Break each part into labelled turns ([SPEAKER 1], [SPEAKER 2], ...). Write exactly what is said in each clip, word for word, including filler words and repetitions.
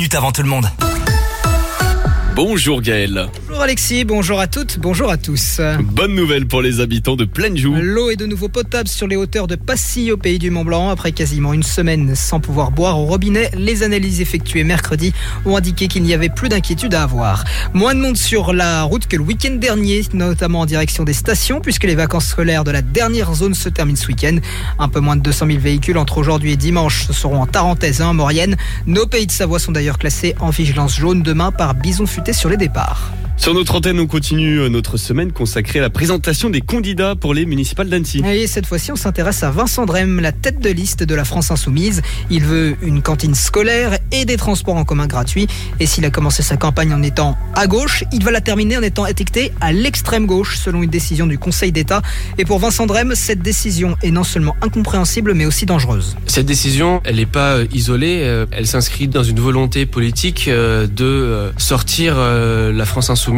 [SPEAKER 1] minutes avant tout le monde.
[SPEAKER 2] Bonjour Gaël.
[SPEAKER 3] Bonjour Alexis, bonjour à toutes, bonjour à tous.
[SPEAKER 2] Bonne nouvelle pour les habitants de Plainjoux.
[SPEAKER 3] L'eau est de nouveau potable sur les hauteurs de Passy au pays du Mont-Blanc. Après quasiment une semaine sans pouvoir boire au robinet, les analyses effectuées mercredi ont indiqué qu'il n'y avait plus d'inquiétude à avoir. Moins de monde sur la route que le week-end dernier, notamment en direction des stations, puisque les vacances scolaires de la dernière zone se terminent ce week-end. Un peu moins de deux cent mille véhicules entre aujourd'hui et dimanche seront en Tarentaise et en Maurienne. Nos pays de Savoie sont d'ailleurs classés en vigilance jaune demain par bison futé sur les départs.
[SPEAKER 2] Sur notre antenne, on continue notre semaine consacrée à la présentation des candidats pour les municipales d'Annecy.
[SPEAKER 3] Et cette fois-ci, on s'intéresse à Vincent Drem, la tête de liste de la France Insoumise. Il veut une cantine scolaire et des transports en commun gratuits. Et s'il a commencé sa campagne en étant à gauche, il va la terminer en étant étiqueté à l'extrême gauche, selon une décision du Conseil d'État. Et pour Vincent Drem, cette décision est non seulement incompréhensible, mais aussi dangereuse.
[SPEAKER 4] Cette décision, elle n'est pas isolée. Elle s'inscrit dans une volonté politique de sortir la France Insoumise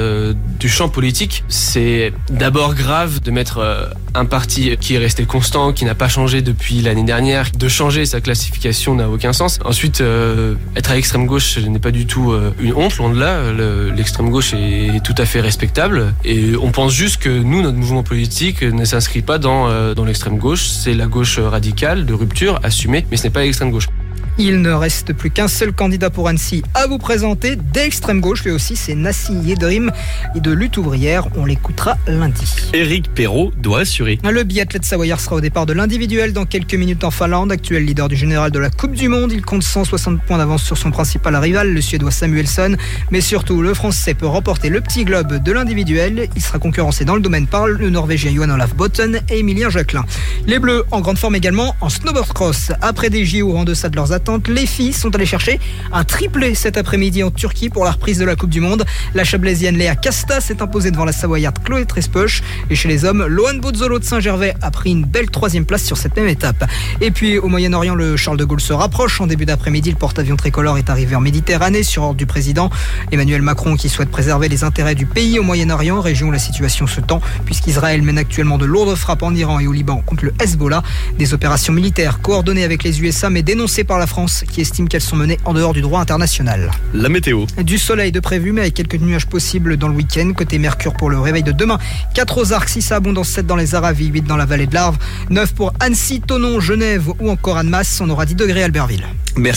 [SPEAKER 4] du champ politique. C'est d'abord grave de mettre un parti qui est resté constant, qui n'a pas changé depuis l'année dernière. De changer sa classification n'a aucun sens. Ensuite, euh, être à l'extrême gauche n'est pas du tout euh, une honte, loin de là. Le, l'extrême gauche est tout à fait respectable. Et on pense juste que nous, notre mouvement politique ne s'inscrit pas dans, euh, dans l'extrême gauche. C'est la gauche radicale, de rupture, assumée, mais ce n'est pas l'extrême gauche.
[SPEAKER 3] Il ne reste plus qu'un seul candidat pour Annecy à vous présenter. D'extrême gauche, lui aussi, c'est Nassi Yedrim et de Lutte ouvrière. On l'écoutera lundi.
[SPEAKER 2] Éric Perrault doit assurer.
[SPEAKER 3] Le biathlète savoyard sera au départ de l'individuel dans quelques minutes en Finlande. Actuel leader du général de la Coupe du Monde, il compte cent soixante points d'avance sur son principal rival, le Suédois Samuelsson. Mais surtout, le Français peut remporter le petit globe de l'individuel. Il sera concurrencé dans le domaine par le Norvégien Johan Olaf Botten et Emilien Jacquelin. Les Bleus en grande forme également en snowboard cross. Après des J O en deçà de leurs attentes, les filles sont allées chercher un triplé cet après-midi en Turquie pour la reprise de la Coupe du Monde. La Chablaisienne Léa Casta s'est imposée devant la Savoyarde Chloé Trespoche. Et chez les hommes, Lohan Bozzolo de Saint-Gervais a pris une belle troisième place sur cette même étape. Et puis au Moyen-Orient, le Charles de Gaulle se rapproche. En début d'après-midi, le porte-avions tricolore est arrivé en Méditerranée sur ordre du président Emmanuel Macron, qui souhaite préserver les intérêts du pays au Moyen-Orient, région où la situation se tend puisqu'Israël mène actuellement de lourdes frappes en Iran et au Liban contre le Hezbollah. Des opérations militaires coordonnées avec les U S A mais dénoncées par la France, qui estime qu'elles sont menées en dehors du droit international.
[SPEAKER 2] La météo.
[SPEAKER 3] Du soleil de prévu, mais avec quelques nuages possibles dans le week-end. Côté Mercure pour le réveil de demain, quatre aux Arcs, six à Abondance, sept dans les Aravis, huit dans la vallée de l'Arve, neuf pour Annecy, Thonon, Genève ou encore Annemasse. On aura dix degrés à Albertville.
[SPEAKER 2] Merci.